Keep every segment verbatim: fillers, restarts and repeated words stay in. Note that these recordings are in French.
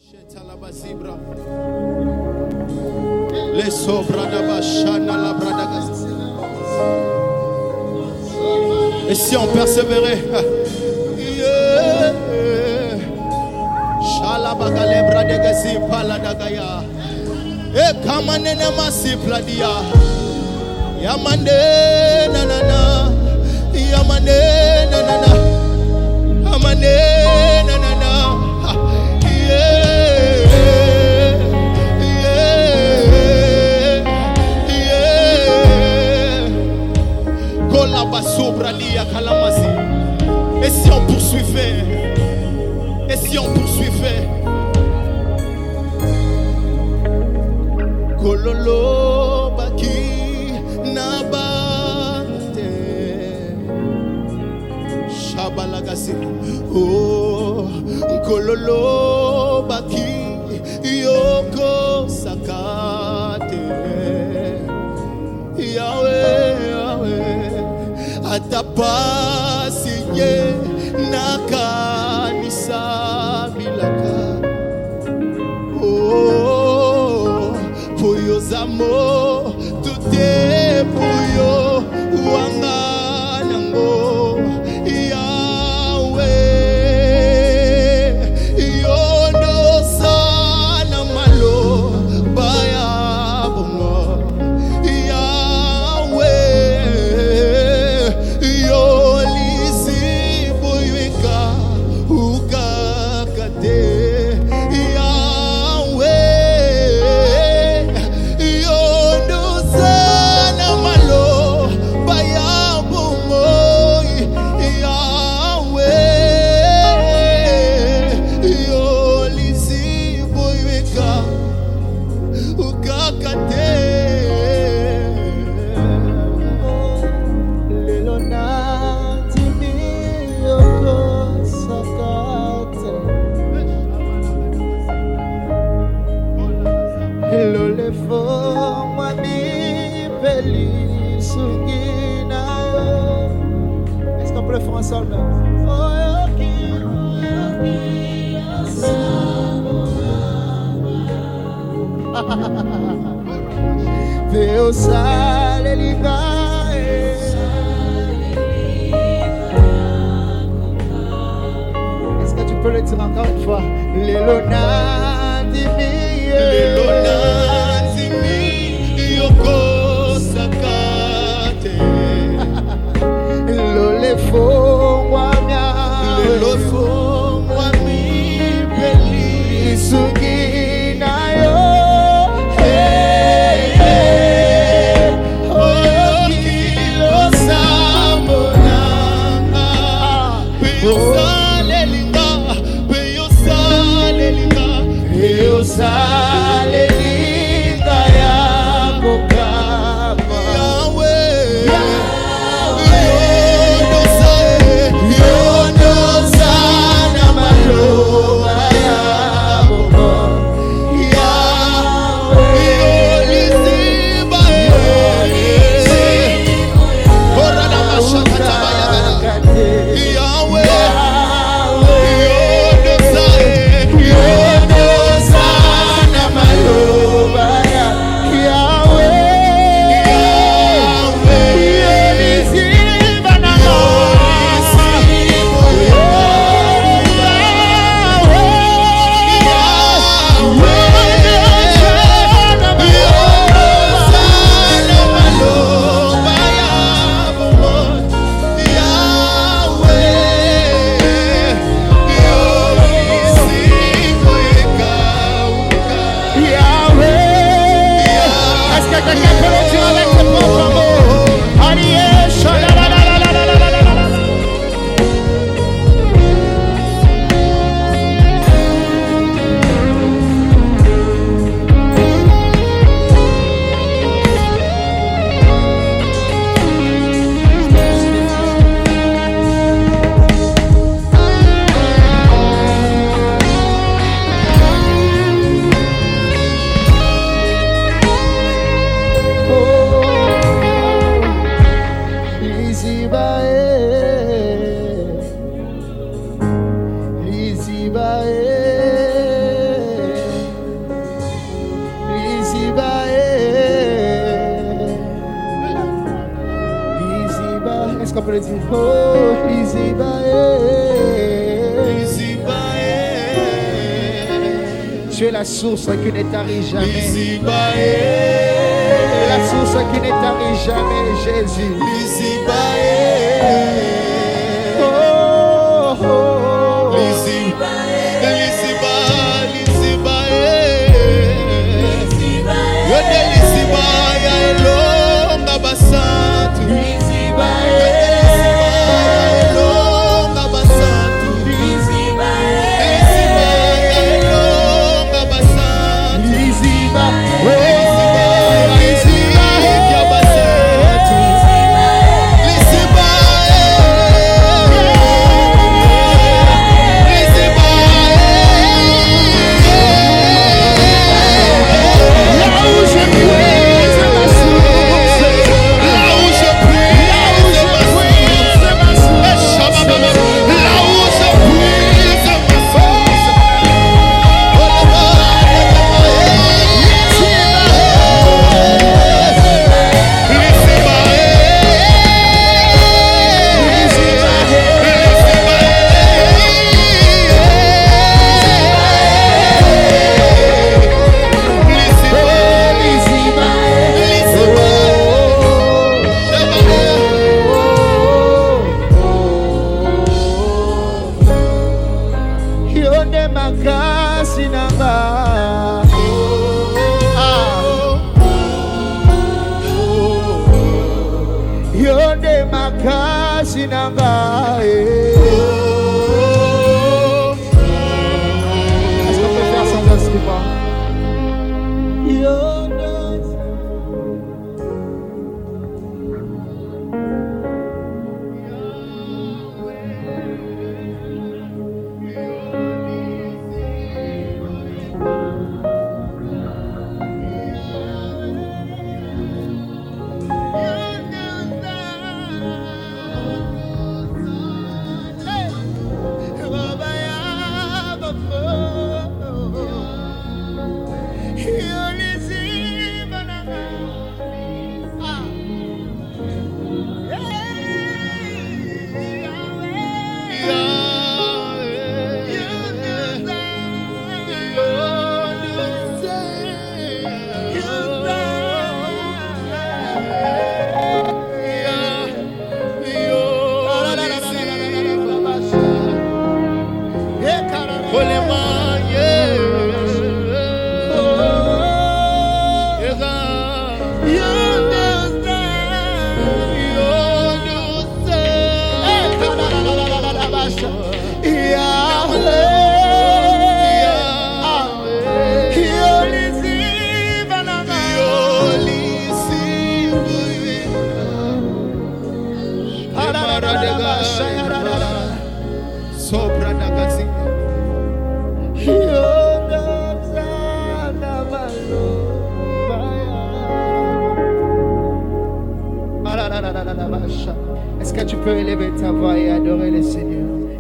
Les sobra da bachana la bradagas. Et si on persévérait, Shalabagale bradegasi paladagaya. E kamanene masipladia. Yamande nanana. Yamande nanana. Amane nanana. Et si on poursuivait? Et si on poursuivait? Kololo baki nabate Shabalagasi. Oh, kololo baki yoko sakate Yahweh, Yahweh, atapasiye nakanisa bilaka. Oh, puyo zamo tute puyo wanganango Yahweh, yondo sana malo baya bungo Yahweh, yolisi buyika ukakate Yahweh, yondo sana malo baya bungo Yahweh, yolisi buyika ukakate Lelo nati miyoko sakate Lelo le fo mwami peli sungina yo. Est-ce qu'on peut le faire ensemble? Oh yoki yoki Veo sale ligae Est-ce que tu peux le dire encore une fois? Lelo nati Lelo miye nanzi mi yoko sakate Lelo le fo mwamya Lelo fo mwami beli Sungina yo. Hey, hey, oyoki losambo nanga. Peyo salelinga, peyo salelinga, peyo Sale linga ya kokama Yahweh, Yahweh, yondo sae, yondo sana maloba ya boko Yahweh, yolisiba Ora na mashakata bayagana. ukakate Yahweh, Yahweh, yondo sae, yondo sana maloba ya Yahweh, yolisiba na Est-ce que quelqu'un peut le dire avec ses propres mots? Allié, shalalalalalalala. Lizibae, peut le dire. Oh, Lizibae. Lizibae. Tu es la source qui ne tarit jamais. Lizibae. La source qui ne tarit jamais, Jésus. Lizibae. Oh, oh, oh. Lizibae. Lizibae. Lizibae. Yode Lizibae elonga basatu. Lizibae. Elonga basatu. Lizibae. Elonga basatu. Lizibae. Est-ce qu'on peut faire sans instrument? Est-ce que tu peux élever ta voix et adorer le Seigneur?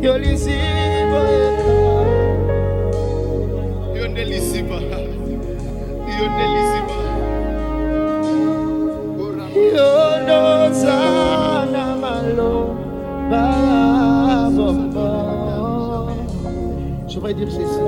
Je voudrais dire ceci.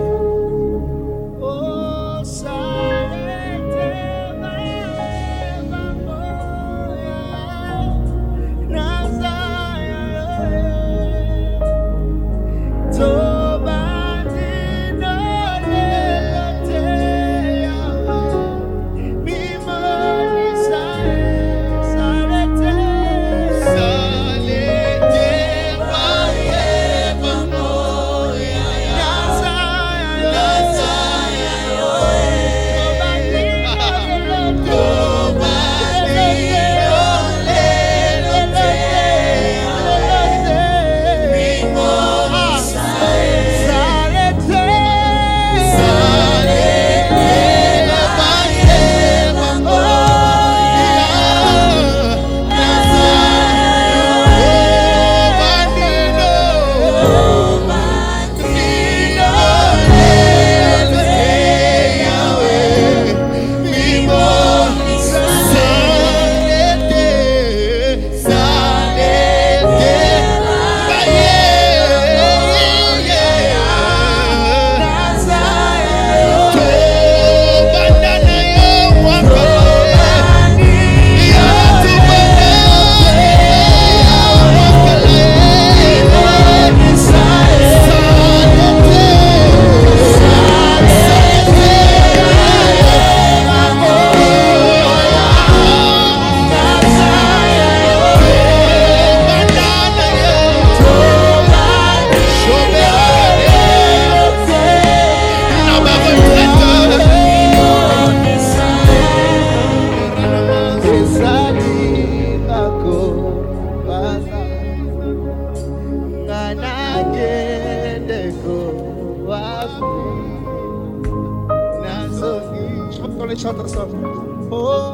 Je crois qu'on les chante ensemble. Oh.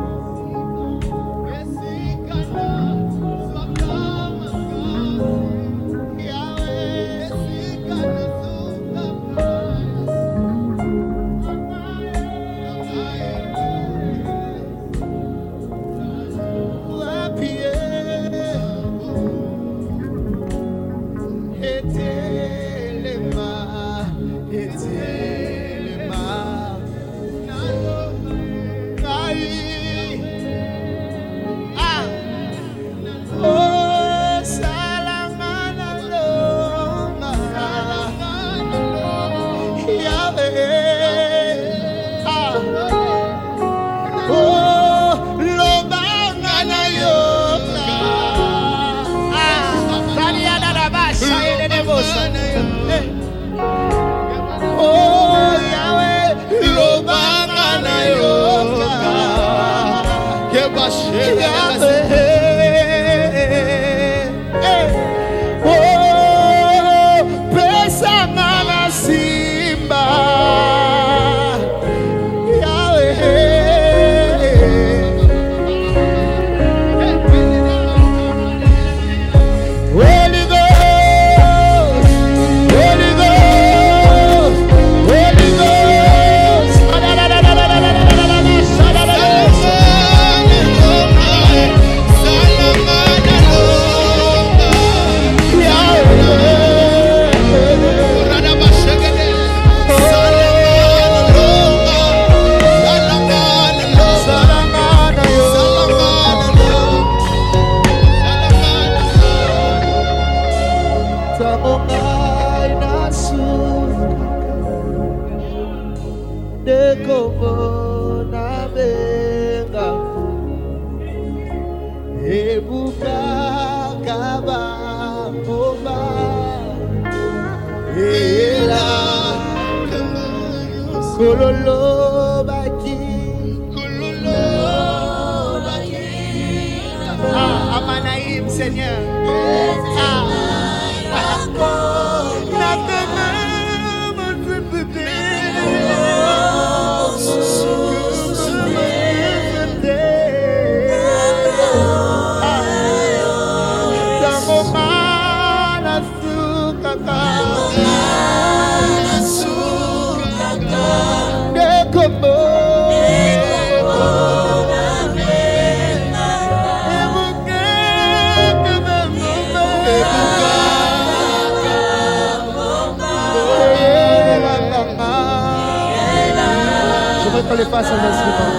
Les fasse un instrument.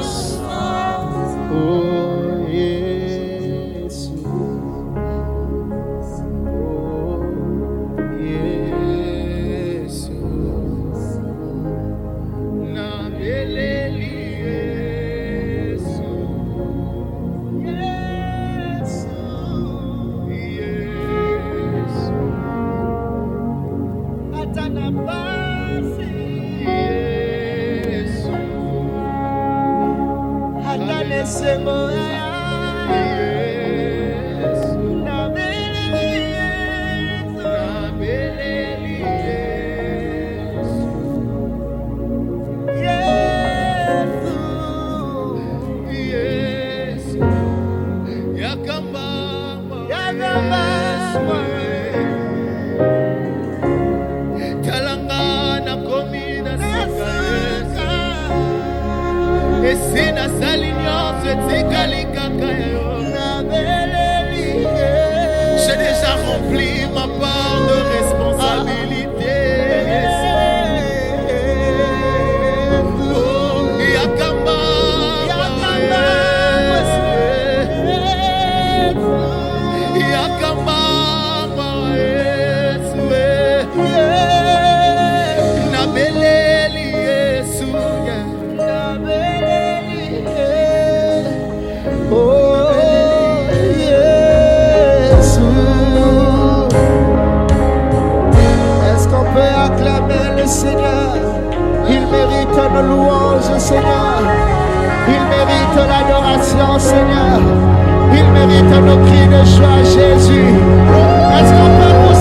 Oh Jésus, oh Jésus, na beleli Jésus, Jésus, Jésus, atana basi. Sengo Yesu na beleli Yesu na beleli Yesu Yesu yakamba yakamba talanga na komina sika esina salinyo j'ai déjà rempli ma part de responsabilité. Oh, Yakamba, Yakamba, Yakamba, Nabeleli Yesu, Nabeleli Yesu. Oh. Seigneur, il mérite nos louanges, Seigneur. Il mérite l'adoration, Seigneur. Il mérite nos cris de joie, Jésus. Est-ce qu'on peut